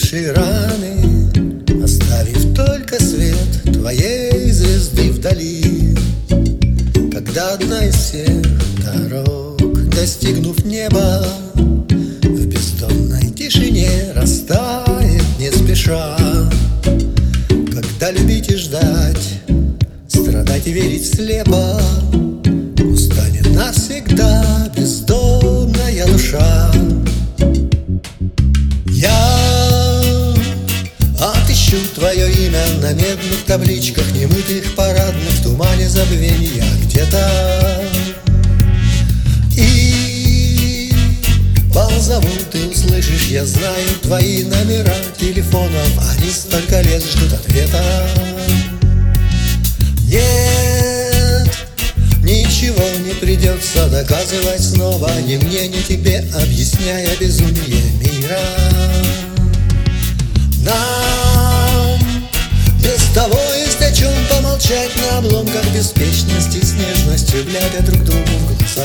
зажившие раны, оставив только свет твоей звезды вдали. Когда одна из всех дорог, достигнув неба, в бездонной тишине растает не спеша. Когда любить и ждать, страдать и верить слепо, устанет навсегда бездомная душа. Я отыщу твое имя на медных табличках, немытых парадных, в тумане забвения где-то. И позову, ты услышишь, я знаю твои номера телефонов, они столько лет ждут ответа. Нет, ничего не придется доказывать снова, ни мне, ни тебе, объясняя безумие мира. Нам без того есть о чем помолчать на обломках беспечности, с нежностью глядя друг другу в глаза.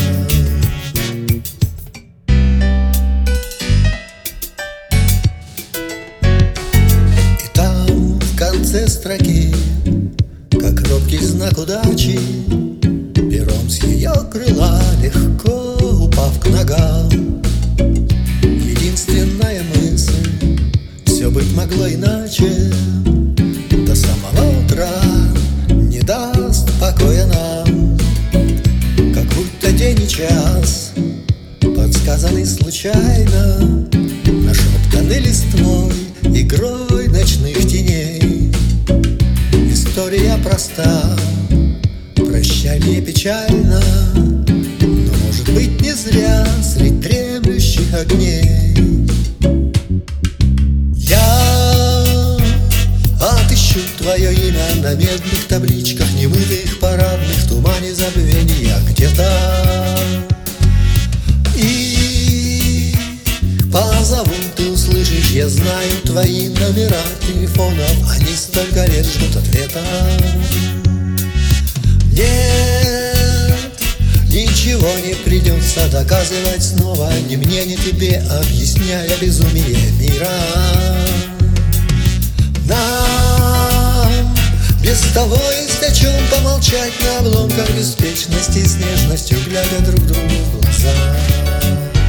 И там в конце строки, как робкий знак удачи, пером с ее крыла легко упав к ногам, единственная мысль: все быть могло иначе. До самого утра не даст покоя нам, как будто день и час, подсказанный случайно, нашептанный листвой, игрой ночных теней. История проста, прощание печально, но, может быть, не зря средь дремлющих огней. Я отыщу твое имя на медных табличках, немытых парадных, в тумане забвения где-то. И позову, ты услышишь, я знаю твои номера телефонов, они столько лет ждут ответа. Нет, ничего не придется доказывать снова, ни мне, ни тебе, объясняя безумие мира. Нам без того есть о чем помолчать на обломках беспечности, с нежностью глядя друг другу в глаза.